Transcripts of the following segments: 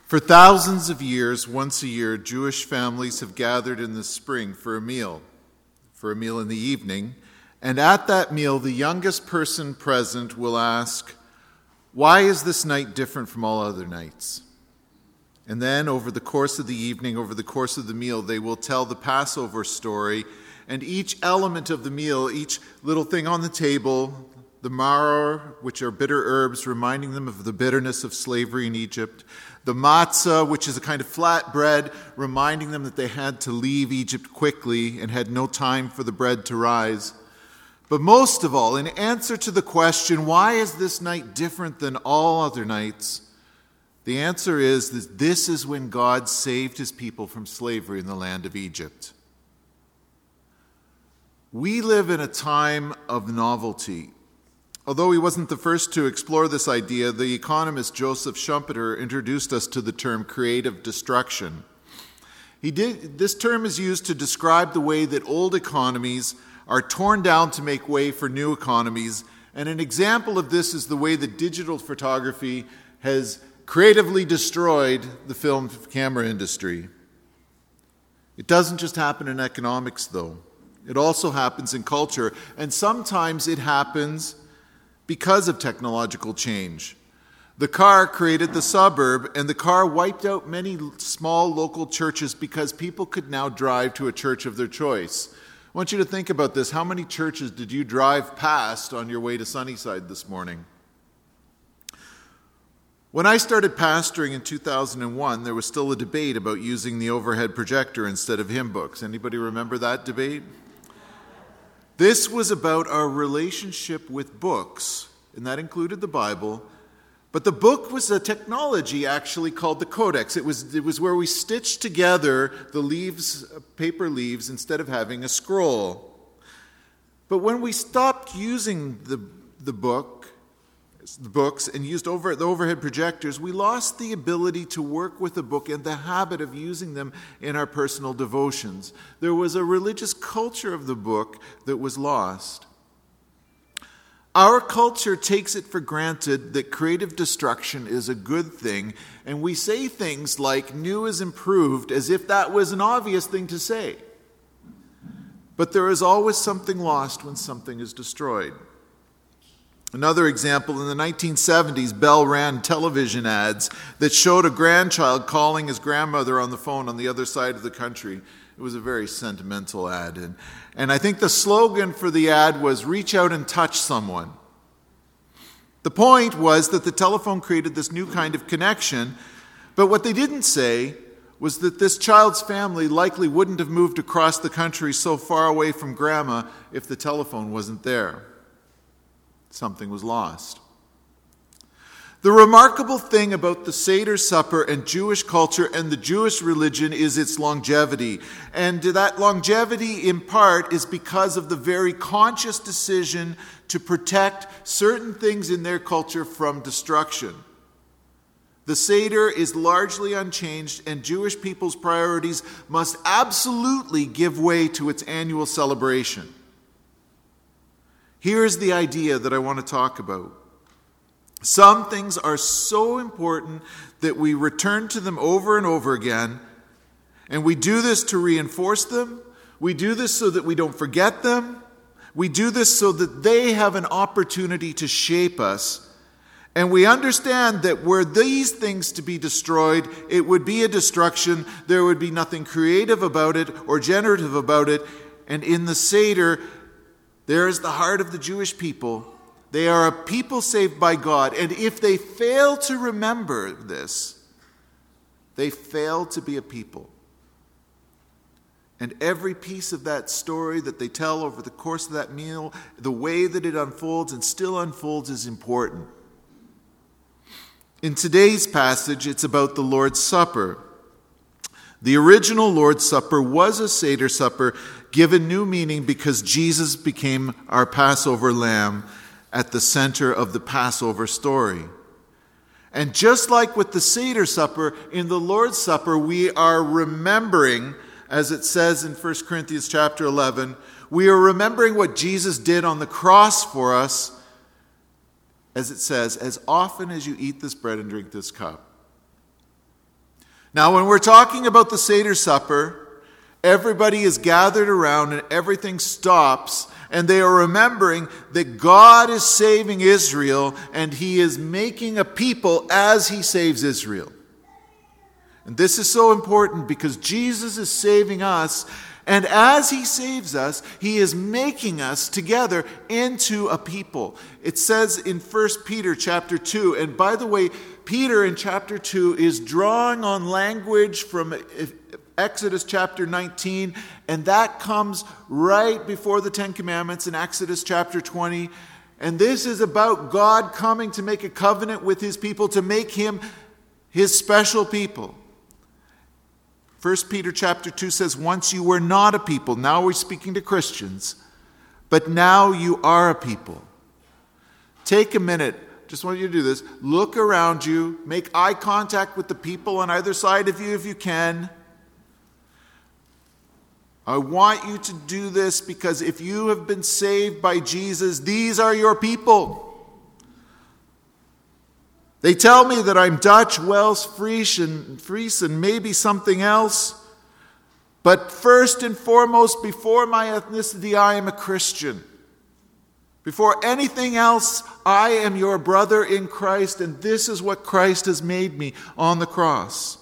For thousands of years, once a year, Jewish families have gathered in the spring for a meal in the evening. And at that meal, the youngest person present will ask, "Why is this night different from all other nights?" And then over the course of the evening, over the course of the meal, they will tell the Passover story. And each element of the meal, each little thing on the table, the maror, which are bitter herbs reminding them of the bitterness of slavery in Egypt, the matzah, which is a kind of flat bread, reminding them that they had to leave Egypt quickly and had no time for the bread to rise. But most of all, in answer to the question, why is this night different than all other nights? The answer is that this is when God saved his people from slavery in the land of Egypt. We live in a time of novelty. Although he wasn't the first to explore this idea, the economist Joseph Schumpeter introduced us to the term creative destruction. This term is used to describe the way that old economies are torn down to make way for new economies, and an example of this is the way that digital photography has creatively destroyed the film camera industry. It doesn't just happen in economics, though. It also happens in culture, and sometimes it happens because of technological change. The car created the suburb, and the car wiped out many small local churches because people could now drive to a church of their choice. I want you to think about this. How many churches did you drive past on your way to Sunnyside this morning? When I started pastoring in 2001, there was still a debate about using the overhead projector instead of hymn books. Anybody remember that debate? This was about our relationship with books, and that included the Bible. But the book was a technology actually called the codex. It was where we stitched together the leaves, paper leaves, instead of having a scroll. But when we stopped using the books and used the overhead projectors, we lost the ability to work with the book and the habit of using them in our personal devotions. There was a religious culture of the book that was lost. Our culture takes it for granted that creative destruction is a good thing, and we say things like new is improved as if that was an obvious thing to say. But there is always something lost when something is destroyed. Another example, in the 1970s, Bell ran television ads that showed a grandchild calling his grandmother on the phone on the other side of the country. It was a very sentimental ad. And I think the slogan for the ad was, "Reach out and touch someone." The point was that the telephone created this new kind of connection, but what they didn't say was that this child's family likely wouldn't have moved across the country so far away from Grandma if the telephone wasn't there. Something was lost. The remarkable thing about the Seder supper and Jewish culture and the Jewish religion is its longevity. And that longevity, in part, is because of the very conscious decision to protect certain things in their culture from destruction. The Seder is largely unchanged, and Jewish people's priorities must absolutely give way to its annual celebration. Here's the idea that I want to talk about. Some things are so important that we return to them over and over again, and we do this to reinforce them. We do this so that we don't forget them. We do this so that they have an opportunity to shape us. And we understand that were these things to be destroyed, it would be a destruction. There would be nothing creative about it or generative about it. And in the Seder, there is the heart of the Jewish people. They are a people saved by God. And if they fail to remember this, they fail to be a people. And every piece of that story that they tell over the course of that meal, the way that it unfolds and still unfolds is important. In today's passage, it's about the Lord's Supper. The original Lord's Supper was a Seder supper given new meaning because Jesus became our Passover lamb at the center of the Passover story. And just like with the Seder supper, in the Lord's Supper, we are remembering, as it says in 1 Corinthians chapter 11, we are remembering what Jesus did on the cross for us, as it says, as often as you eat this bread and drink this cup. Now, when we're talking about the Seder supper, everybody is gathered around and everything stops, and they are remembering that God is saving Israel and he is making a people as he saves Israel. And this is so important because Jesus is saving us, and as he saves us, he is making us together into a people. It says in 1 Peter chapter 2, and by the way, Peter in chapter 2 is drawing on language from Exodus chapter 19, and that comes right before the Ten Commandments in Exodus chapter 20. And this is about God coming to make a covenant with his people, to make him his special people. 1 Peter chapter 2 says, once you were not a people. Now we're speaking to Christians. But now you are a people. Take a minute. Just want you to do this. Look around you. Make eye contact with the people on either side of you if you can. I want you to do this because if you have been saved by Jesus, these are your people. They tell me that I'm Dutch, Welsh, Fries, and maybe something else. But first and foremost, before my ethnicity, I am a Christian. Before anything else, I am your brother in Christ, and this is what Christ has made me on the cross.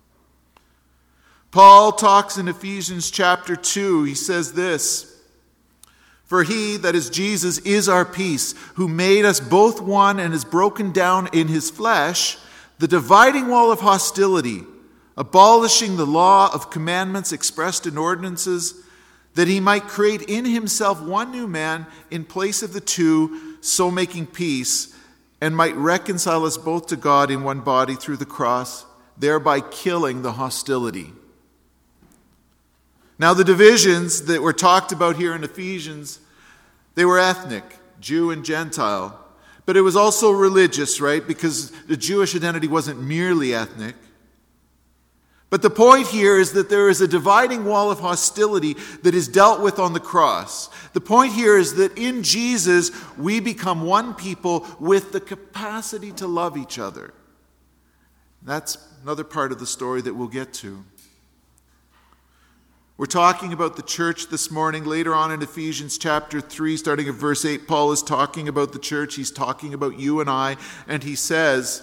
Paul talks in Ephesians chapter 2. He says this, for he, that is Jesus, is our peace, who made us both one and has broken down in his flesh the dividing wall of hostility, abolishing the law of commandments expressed in ordinances, that he might create in himself one new man in place of the two, so making peace, and might reconcile us both to God in one body through the cross, thereby killing the hostility. Now, the divisions that were talked about here in Ephesians, they were ethnic, Jew and Gentile. But it was also religious, right? Because the Jewish identity wasn't merely ethnic. But the point here is that there is a dividing wall of hostility that is dealt with on the cross. The point here is that in Jesus, we become one people with the capacity to love each other. That's another part of the story that we'll get to. We're talking about the church this morning. Later on in Ephesians chapter 3, starting at verse 8, Paul is talking about the church. He's talking about you and I. And he says,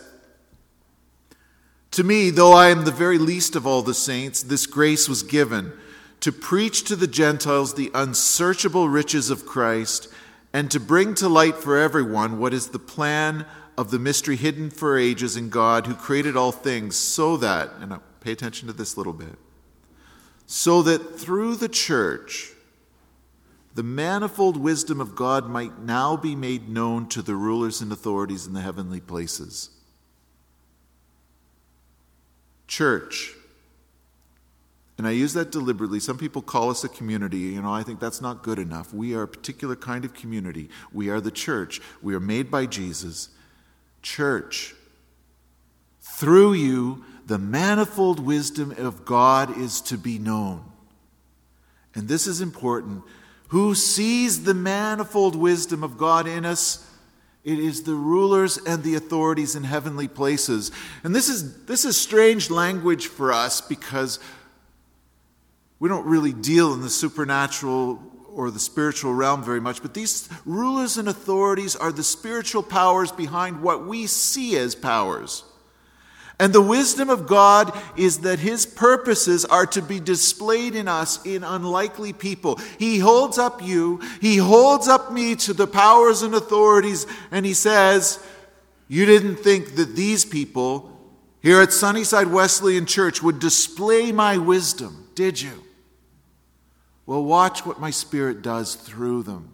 to me, though I am the very least of all the saints, this grace was given to preach to the Gentiles the unsearchable riches of Christ and to bring to light for everyone what is the plan of the mystery hidden for ages in God who created all things so that, and now pay attention to this little bit, so that through the church, the manifold wisdom of God might now be made known to the rulers and authorities in the heavenly places. Church. And I use that deliberately. Some people call us a community. I think that's not good enough. We are a particular kind of community. We are the church. We are made by Jesus. Church. Through you, the manifold wisdom of God is to be known. And this is important. Who sees the manifold wisdom of God in us? It is the rulers and the authorities in heavenly places. And this is strange language for us because we don't really deal in the supernatural or the spiritual realm very much. But these rulers and authorities are the spiritual powers behind what we see as powers. And the wisdom of God is that his purposes are to be displayed in us in unlikely people. He holds up you, he holds up me to the powers and authorities, and he says, you didn't think that these people here at Sunnyside Wesleyan Church would display my wisdom, did you? Well, watch what my Spirit does through them.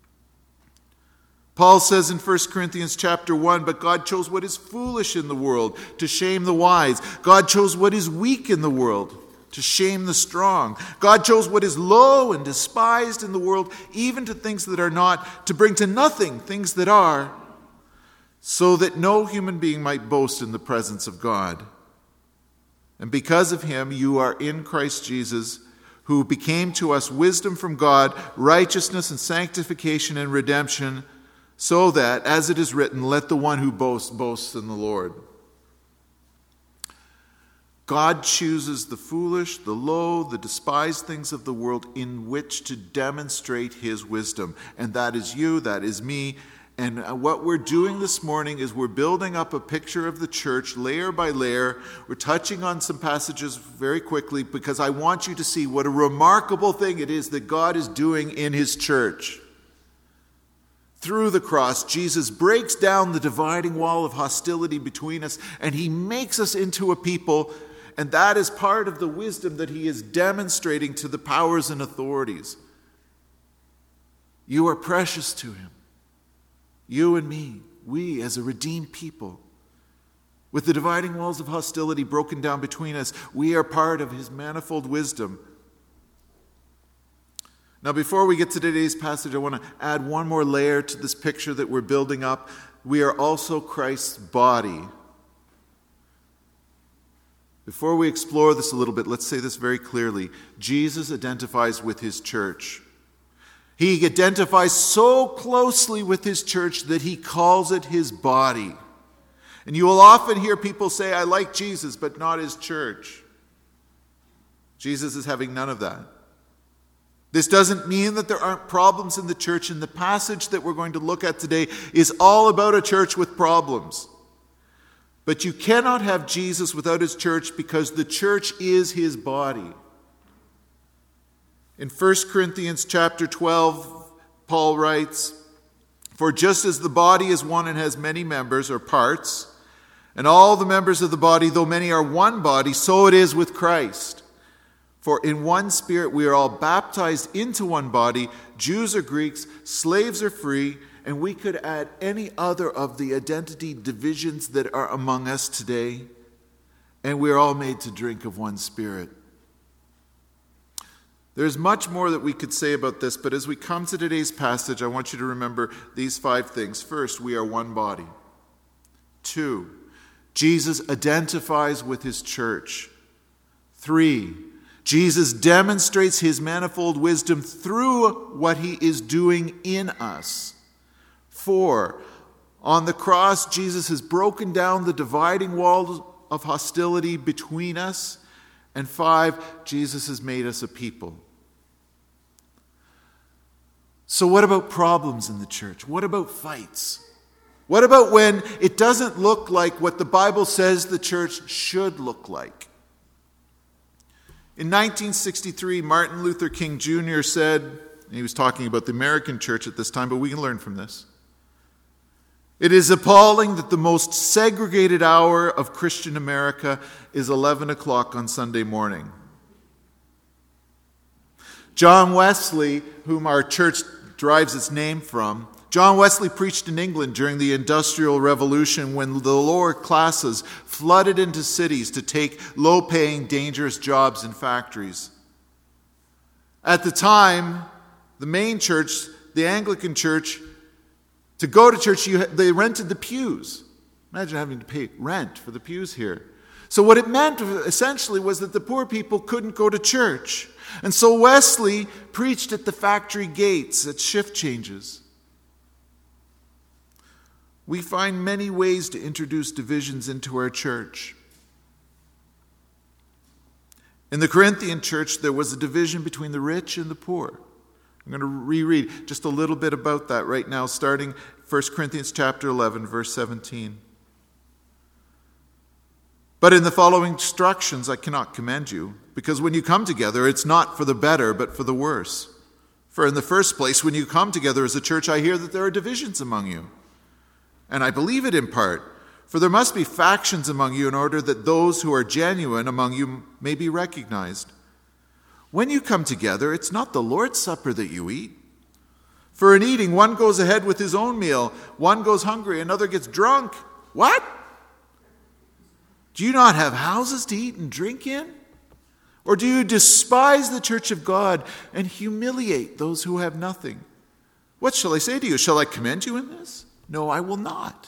Paul says in 1 Corinthians chapter 1, but God chose what is foolish in the world to shame the wise. God chose what is weak in the world to shame the strong. God chose what is low and despised in the world, even to things that are not, to bring to nothing things that are, so that no human being might boast in the presence of God. And because of him, you are in Christ Jesus, who became to us wisdom from God, righteousness and sanctification and redemption, so that, as it is written, let the one who boasts, boast in the Lord. God chooses the foolish, the low, the despised things of the world in which to demonstrate his wisdom. And that is you, that is me. And what we're doing this morning is we're building up a picture of the church layer by layer. We're touching on some passages very quickly because I want you to see what a remarkable thing it is that God is doing in his church. Through the cross, Jesus breaks down the dividing wall of hostility between us, and he makes us into a people. And that is part of the wisdom that he is demonstrating to the powers and authorities. You are precious to him. You and me, we as a redeemed people. With the dividing walls of hostility broken down between us, we are part of his manifold wisdom. Now, before we get to today's passage, I want to add one more layer to this picture that we're building up. We are also Christ's body. Before we explore this a little bit, let's say this very clearly. Jesus identifies with his church. He identifies so closely with his church that he calls it his body. And you will often hear people say, I like Jesus, but not his church. Jesus is having none of that. This doesn't mean that there aren't problems in the church, and the passage that we're going to look at today is all about a church with problems. But you cannot have Jesus without his church because the church is his body. In 1 Corinthians chapter 12, Paul writes, For just as the body is one and has many members or parts, and all the members of the body, though many, are one body, so it is with Christ. For in one Spirit we are all baptized into one body, Jews or Greeks, slaves or free, and we could add any other of the identity divisions that are among us today, and we are all made to drink of one Spirit. There's much more that we could say about this, but as we come to today's passage, I want you to remember these 5 things. First, we are one body. 2, Jesus identifies with his church. 3, Jesus demonstrates his manifold wisdom through what he is doing in us. 4, on the cross, Jesus has broken down the dividing wall of hostility between us. And 5, Jesus has made us a people. So what about problems in the church? What about fights? What about when it doesn't look like what the Bible says the church should look like? In 1963, Martin Luther King Jr. said, and he was talking about the American church at this time, but we can learn from this. It is appalling that the most segregated hour of Christian America is 11 o'clock on Sunday morning. John Wesley, whom our church derives its name from, John Wesley preached in England during the Industrial Revolution when the lower classes flooded into cities to take low-paying, dangerous jobs in factories. At the time, the main church, the Anglican church, to go to church, they rented the pews. Imagine having to pay rent for the pews here. So what it meant essentially was that the poor people couldn't go to church. And so Wesley preached at the factory gates at shift changes. We find many ways to introduce divisions into our church. In the Corinthian church, there was a division between the rich and the poor. I'm going to reread just a little bit about that right now, starting 1 Corinthians chapter 11, verse 17. But in the following instructions I cannot commend you, because when you come together, it's not for the better, but for the worse. For in the first place, when you come together as a church, I hear that there are divisions among you. And I believe it in part, for there must be factions among you in order that those who are genuine among you may be recognized. When you come together, it's not the Lord's Supper that you eat. For in eating, one goes ahead with his own meal, one goes hungry, another gets drunk. What? Do you not have houses to eat and drink in? Or do you despise the church of God and humiliate those who have nothing? What shall I say to you? Shall I commend you in this? No, I will not.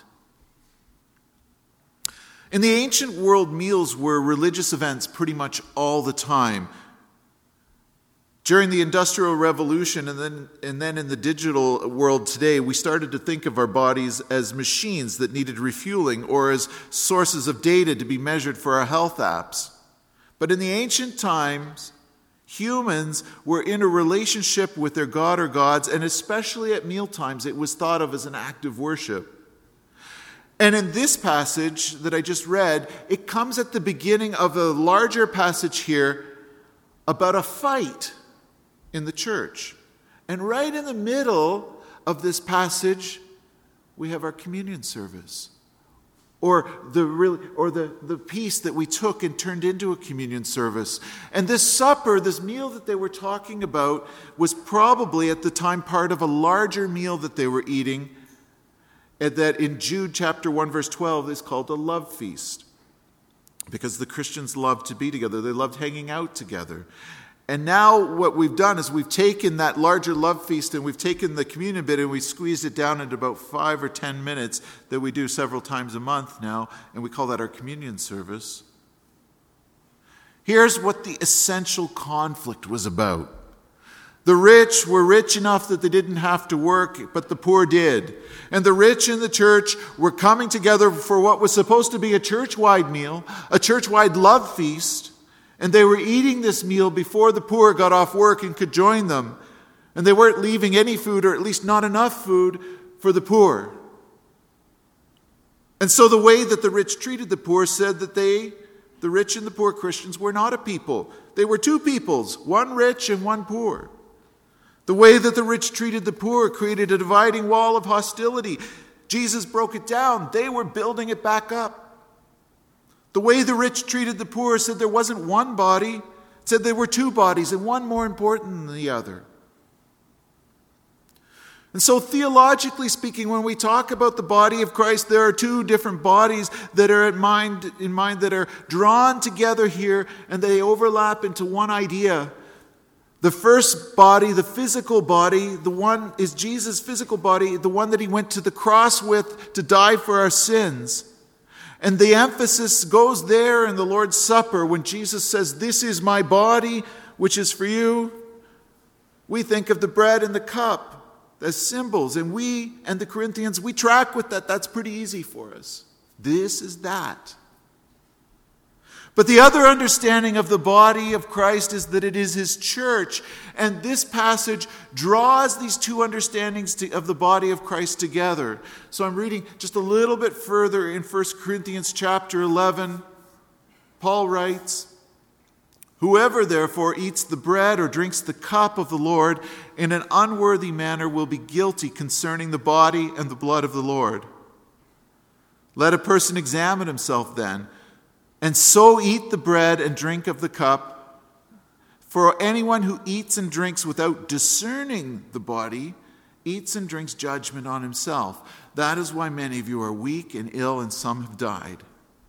In the ancient world, meals were religious events pretty much all the time. During the Industrial Revolution and then in the digital world today, we started to think of our bodies as machines that needed refueling or as sources of data to be measured for our health apps. But in the ancient times, humans were in a relationship with their god or gods, and especially at mealtimes, it was thought of as an act of worship. And in this passage that I just read, it comes at the beginning of a larger passage here about a fight in the church. And right in the middle of this passage, we have our communion service. Or the piece that we took and turned into a communion service. And this supper, this meal that they were talking about, was probably at the time part of a larger meal that they were eating, and that in Jude chapter 1 verse 12 is called a love feast. Because the Christians loved to be together. They loved hanging out together. And now what we've done is we've taken that larger love feast and we've taken the communion bit and we squeezed it down into about 5 or 10 minutes that we do several times a month now, and we call that our communion service. Here's what the essential conflict was about. The rich were rich enough that they didn't have to work, but the poor did. And the rich in the church were coming together for what was supposed to be a church-wide meal, a church-wide love feast. And they were eating this meal before the poor got off work and could join them. And they weren't leaving any food, or at least not enough food, for the poor. And so the way that the rich treated the poor said that the rich and the poor Christians were not a people. They were two peoples, one rich and one poor. The way that the rich treated the poor created a dividing wall of hostility. Jesus broke it down. They were building it back up. The way the rich treated the poor said there wasn't one body. It said there were two bodies, and one more important than the other. And so theologically speaking, when we talk about the body of Christ, there are two different bodies that are in mind that are drawn together here, and they overlap into one idea. The first body, the physical body, the one is Jesus' physical body, the one that he went to the cross with to die for our sins. And the emphasis goes there in the Lord's Supper when Jesus says, "This is my body, which is for you." We think of the bread and the cup as symbols, and we and the Corinthians, we track with that. That's pretty easy for us. This is that. But the other understanding of the body of Christ is that it is his church. And this passage draws these two understandings of the body of Christ together. So I'm reading just a little bit further in 1 Corinthians chapter 11. Paul writes, "Whoever therefore eats the bread or drinks the cup of the Lord in an unworthy manner will be guilty concerning the body and the blood of the Lord. Let a person examine himself then, and so eat the bread and drink of the cup. For anyone who eats and drinks without discerning the body eats and drinks judgment on himself. That is why many of you are weak and ill, and some have died."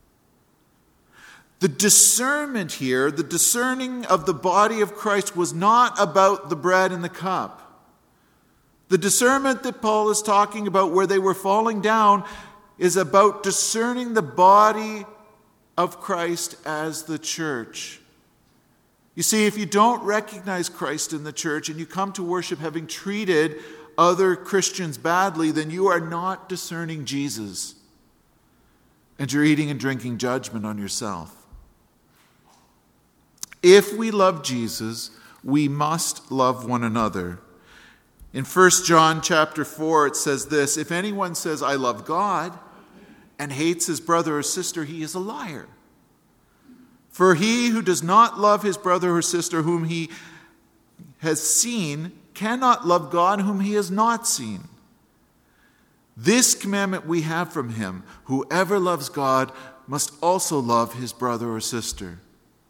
The discernment here, the discerning of the body of Christ, was not about the bread and the cup. The discernment that Paul is talking about, where they were falling down, is about discerning the body of Christ as the church. You see, if you don't recognize Christ in the church and you come to worship having treated other Christians badly, then you are not discerning Jesus. And you're eating and drinking judgment on yourself. If we love Jesus, we must love one another. In 1 John chapter 4, it says this, "If anyone says, 'I love God,' and hates his brother or sister, he is a liar. For he who does not love his brother or sister whom he has seen cannot love God whom he has not seen. This commandment we have from him: whoever loves God must also love his brother or sister."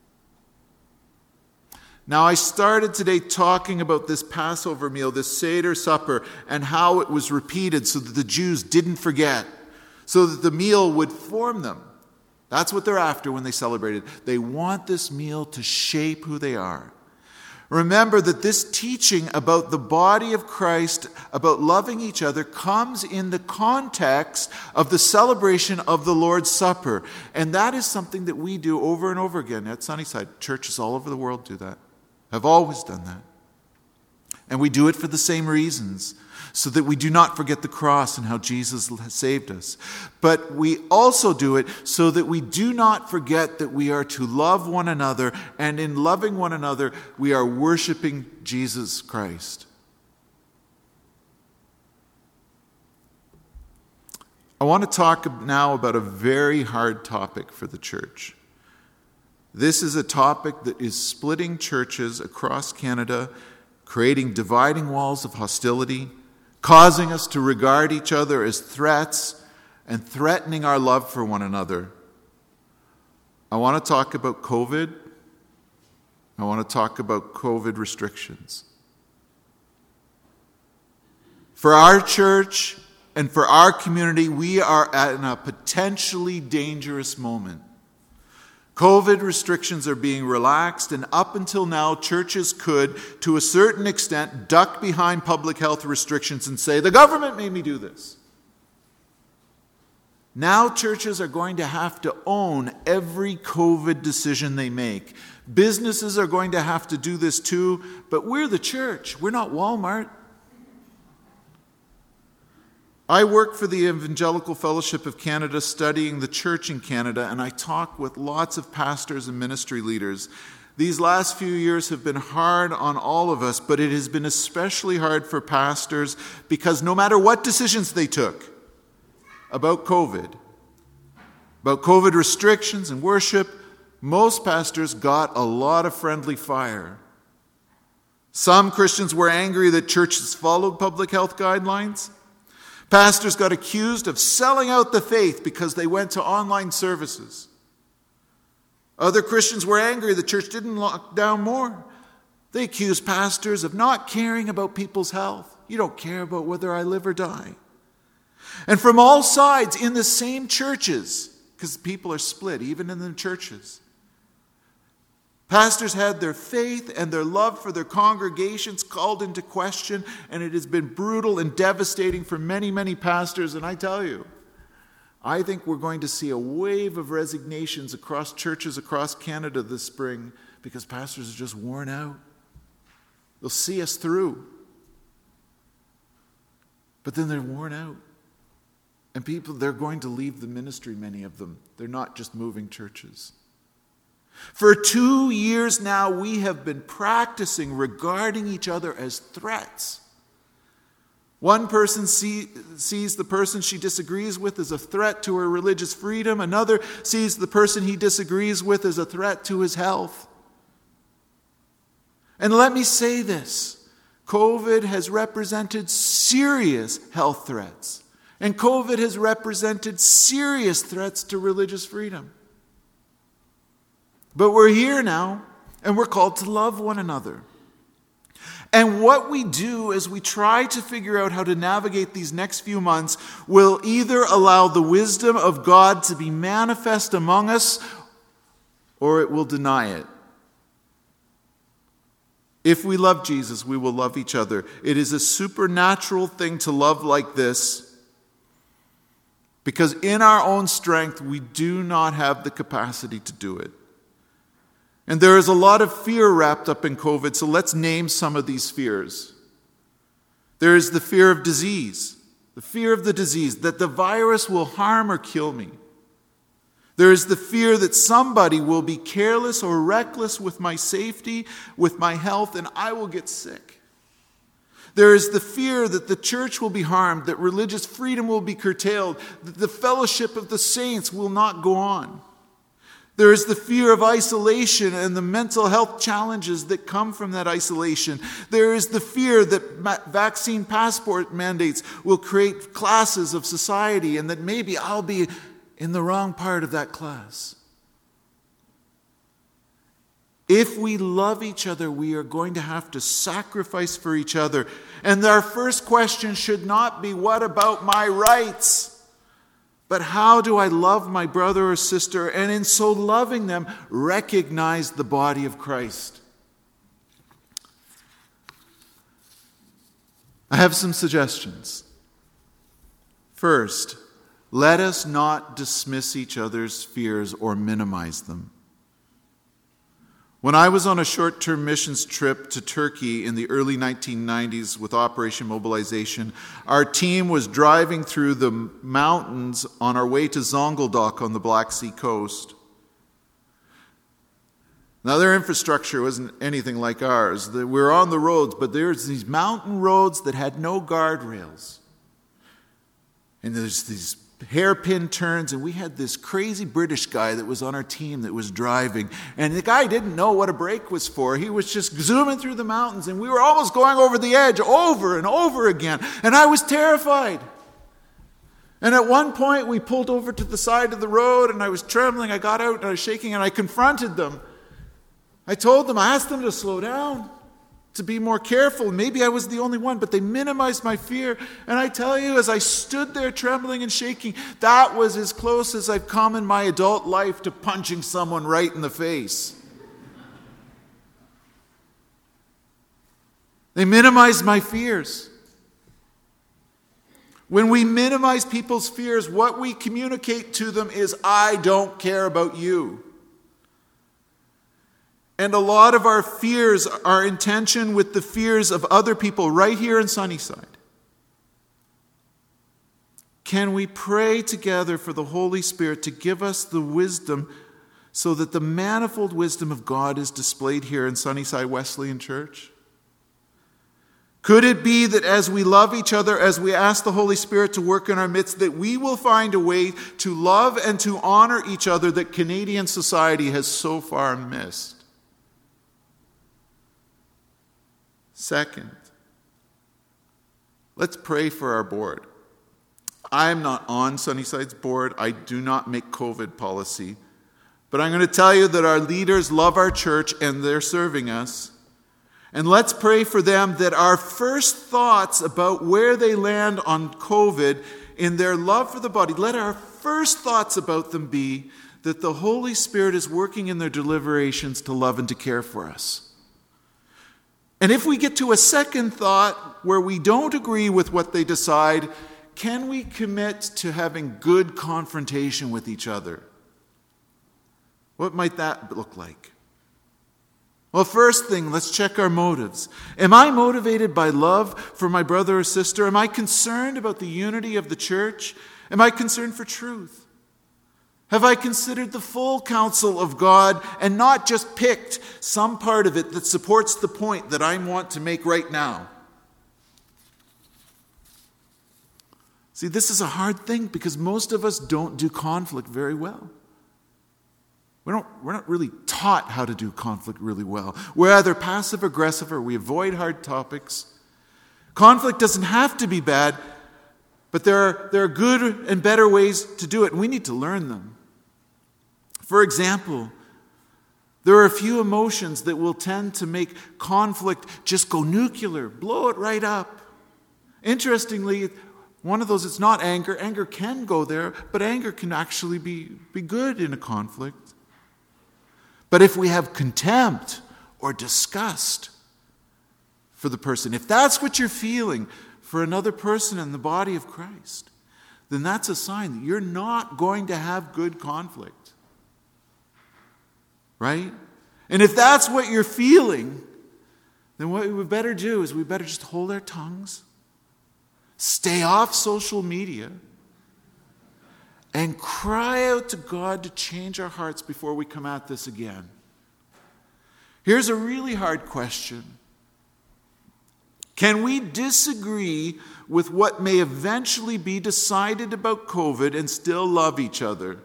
Now, I started today talking about this Passover meal, this Seder supper, and how it was repeated so that the Jews didn't forget, so that the meal would form them. That's what they're after when they celebrate it. They want this meal to shape who they are. Remember that this teaching about the body of Christ, about loving each other, comes in the context of the celebration of the Lord's Supper. And that is something that we do over and over again at Sunnyside. Churches all over the world do that, have always done that. And we do it for the same reasons, so that we do not forget the cross and how Jesus saved us. But we also do it so that we do not forget that we are to love one another, and in loving one another, we are worshiping Jesus Christ. I want to talk now about a very hard topic for the church. This is a topic that is splitting churches across Canada, creating dividing walls of hostility, causing us to regard each other as threats, and threatening our love for one another. I want to talk about COVID. I want to talk about COVID restrictions. For our church and for our community, we are at a potentially dangerous moment. COVID restrictions are being relaxed, and up until now, churches could, to a certain extent, duck behind public health restrictions and say, the government made me do this. Now churches are going to have to own every COVID decision they make. Businesses are going to have to do this too, but we're the church. We're not Walmart. I work for the Evangelical Fellowship of Canada, studying the church in Canada, and I talk with lots of pastors and ministry leaders. These last few years have been hard on all of us, but it has been especially hard for pastors because no matter what decisions they took about COVID restrictions and worship, most pastors got a lot of friendly fire. Some Christians were angry that churches followed public health guidelines. Pastors got accused of selling out the faith because they went to online services. Other Christians were angry the church didn't lock down more. They accused pastors of not caring about people's health. You don't care about whether I live or die. And from all sides in the same churches, because people are split even in the churches, pastors had their faith and their love for their congregations called into question, and it has been brutal and devastating for many, many pastors. And I tell you, I think we're going to see a wave of resignations across churches across Canada this spring because pastors are just worn out. They'll see us through, but then they're worn out. And people, they're going to leave the ministry, many of them. They're not just moving churches. For 2 years now, we have been practicing regarding each other as threats. One person sees the person she disagrees with as a threat to her religious freedom. Another sees the person he disagrees with as a threat to his health. And let me say this, COVID has represented serious health threats. And COVID has represented serious threats to religious freedom. But we're here now, and we're called to love one another. And what we do as we try to figure out how to navigate these next few months will either allow the wisdom of God to be manifest among us, or it will deny it. If we love Jesus, we will love each other. It is a supernatural thing to love like this, because in our own strength, we do not have the capacity to do it. And there is a lot of fear wrapped up in COVID, so let's name some of these fears. There is the fear of disease, the fear of the disease, that the virus will harm or kill me. There is the fear that somebody will be careless or reckless with my safety, with my health, and I will get sick. There is the fear that the church will be harmed, that religious freedom will be curtailed, that the fellowship of the saints will not go on. There is the fear of isolation and the mental health challenges that come from that isolation. There is the fear that vaccine passport mandates will create classes of society and that maybe I'll be in the wrong part of that class. If we love each other, we are going to have to sacrifice for each other. And our first question should not be, what about my rights? But how do I love my brother or sister, and in so loving them, recognize the body of Christ? I have some suggestions. First, let us not dismiss each other's fears or minimize them. When I was on a short-term missions trip to Turkey in the early 1990s with Operation Mobilization, our team was driving through the mountains on our way to Zonguldak on the Black Sea coast. Now, their infrastructure wasn't anything like ours. We were on the roads, but there's these mountain roads that had no guardrails. And there's these hairpin turns, and we had this crazy British guy that was on our team that was driving, and the guy didn't know what a brake was for. He was just zooming through the mountains, and we were almost going over the edge over and over again, and I was terrified. And at one point we pulled over to the side of the road, and I was trembling. I got out and I was shaking, and I confronted them. I asked them to slow down, to be more careful. Maybe I was the only one, but they minimized my fear. And I tell you, as I stood there trembling and shaking, that was as close as I've come in my adult life to punching someone right in the face. They minimized my fears. When we minimize people's fears, what we communicate to them is, I don't care about you. And a lot of our fears are in tension with the fears of other people right here in Sunnyside. Can we pray together for the Holy Spirit to give us the wisdom so that the manifold wisdom of God is displayed here in Sunnyside Wesleyan Church? Could it be that as we love each other, as we ask the Holy Spirit to work in our midst, that we will find a way to love and to honor each other that Canadian society has so far missed? Second, let's pray for our board. I'm not on Sunnyside's board. I do not make COVID policy. But I'm going to tell you that our leaders love our church and they're serving us. And let's pray for them that our first thoughts about where they land on COVID in their love for the body, let our first thoughts about them be that the Holy Spirit is working in their deliberations to love and to care for us. And if we get to a second thought where we don't agree with what they decide, can we commit to having good confrontation with each other? What might that look like? Well, first thing, let's check our motives. Am I motivated by love for my brother or sister? Am I concerned about the unity of the church? Am I concerned for truth? Have I considered the full counsel of God and not just picked some part of it that supports the point that I want to make right now? See, this is a hard thing because most of us don't do conflict very well. We're not really taught how to do conflict really well. We're either passive-aggressive or we avoid hard topics. Conflict doesn't have to be bad, but there are good and better ways to do it, and we need to learn them. For example, there are a few emotions that will tend to make conflict just go nuclear, blow it right up. Interestingly, one of those is not anger. Anger can go there, but anger can actually be good in a conflict. But if we have contempt or disgust for the person, if that's what you're feeling for another person in the body of Christ, then that's a sign that you're not going to have good conflict. Right? And if that's what you're feeling, then what we better do is we better just hold our tongues, stay off social media, and cry out to God to change our hearts before we come at this again. Here's a really hard question. Can we disagree with what may eventually be decided about COVID and still love each other?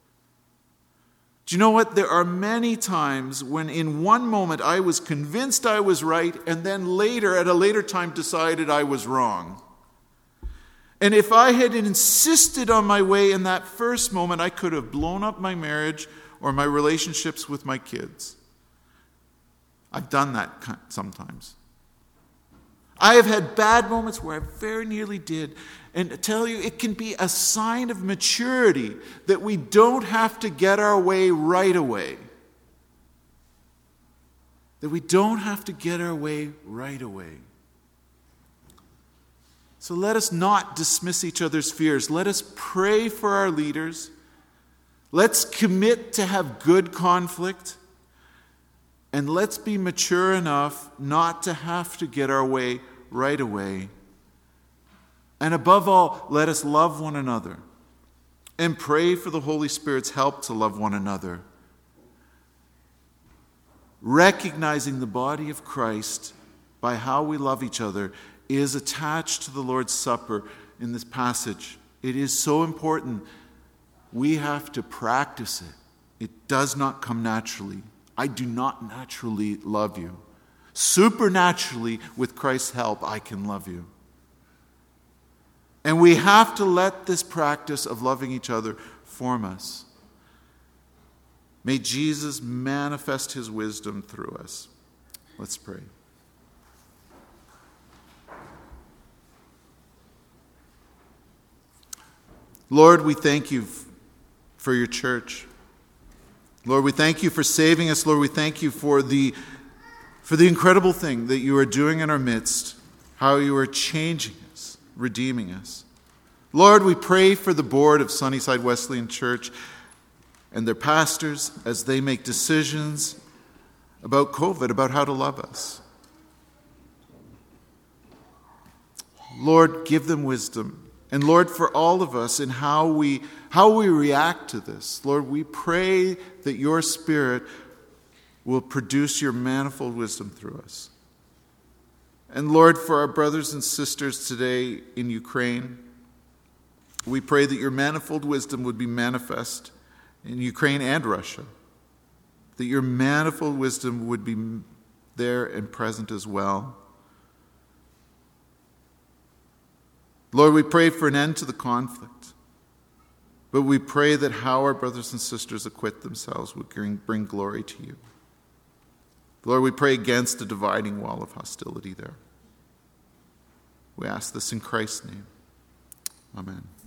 Do you know what? There are many times when in one moment I was convinced I was right and then later, at a later time, decided I was wrong. And if I had insisted on my way in that first moment, I could have blown up my marriage or my relationships with my kids. I've done that sometimes. I have had bad moments where I very nearly did. And I tell you, it can be a sign of maturity that we don't have to get our way right away. That we don't have to get our way right away. So let us not dismiss each other's fears. Let us pray for our leaders. Let's commit to have good conflict. And let's be mature enough not to have to get our way right away. And above all, let us love one another and pray for the Holy Spirit's help to love one another. Recognizing the body of Christ by how we love each other is attached to the Lord's Supper in this passage. It is so important. We have to practice it. It does not come naturally. I do not naturally love you. Supernaturally, with Christ's help, I can love you. And we have to let this practice of loving each other form us. May Jesus manifest his wisdom through us. Let's pray. Lord, we thank you for your church. Lord, we thank you for saving us. Lord, we thank you for the incredible thing that you are doing in our midst, how you are changing us, redeeming us. Lord, we pray for the board of Sunnyside Wesleyan Church and their pastors as they make decisions about COVID, about how to love us. Lord, give them wisdom. And Lord, for all of us in how we react to this, Lord, we pray that your Spirit will produce your manifold wisdom through us. And Lord, for our brothers and sisters today in Ukraine, we pray that your manifold wisdom would be manifest in Ukraine and Russia, that your manifold wisdom would be there and present as well. Lord, we pray for an end to the conflict, but we pray that how our brothers and sisters acquit themselves would bring glory to you. Lord, we pray against a dividing wall of hostility there. We ask this in Christ's name. Amen.